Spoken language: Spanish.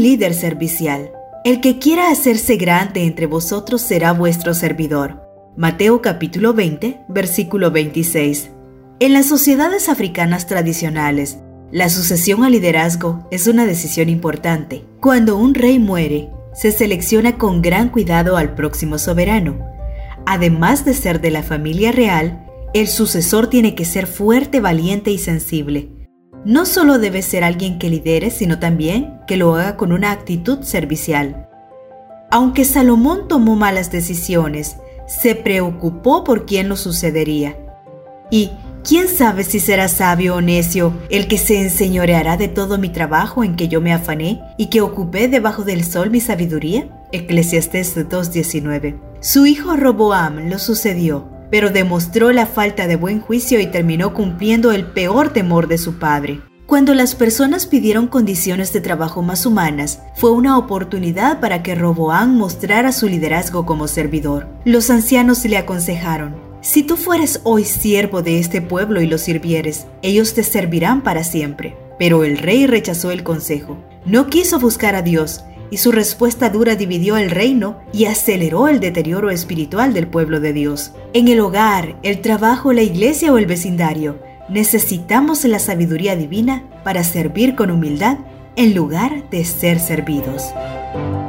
un líder servicial. El que quiera hacerse grande entre vosotros será vuestro servidor. Mateo capítulo 20, versículo 26. En las sociedades africanas tradicionales, la sucesión al liderazgo es una decisión importante. Cuando un rey muere, se selecciona con gran cuidado al próximo soberano. Además de ser de la familia real, el sucesor tiene que ser fuerte, valiente y sensible. No solo debe ser alguien que lidere, sino también que lo haga con una actitud servicial. Aunque Salomón tomó malas decisiones, se preocupó por quién lo sucedería. Y ¿quién sabe si será sabio o necio el que se enseñoreará de todo mi trabajo en que yo me afané y que ocupé debajo del sol mi sabiduría? Eclesiastés 2:19. Su hijo Roboam lo sucedió, pero demostró la falta de buen juicio y terminó cumpliendo el peor temor de su padre. Cuando las personas pidieron condiciones de trabajo más humanas, fue una oportunidad para que Roboam mostrara su liderazgo como servidor. Los ancianos le aconsejaron: si tú fueres hoy siervo de este pueblo y los sirvieres, ellos te servirán para siempre. Pero el rey rechazó el consejo. No quiso buscar a Dios, y su respuesta dura dividió el reino y aceleró el deterioro espiritual del pueblo de Dios. En el hogar, el trabajo, la iglesia o el vecindario, necesitamos la sabiduría divina para servir con humildad en lugar de ser servidos.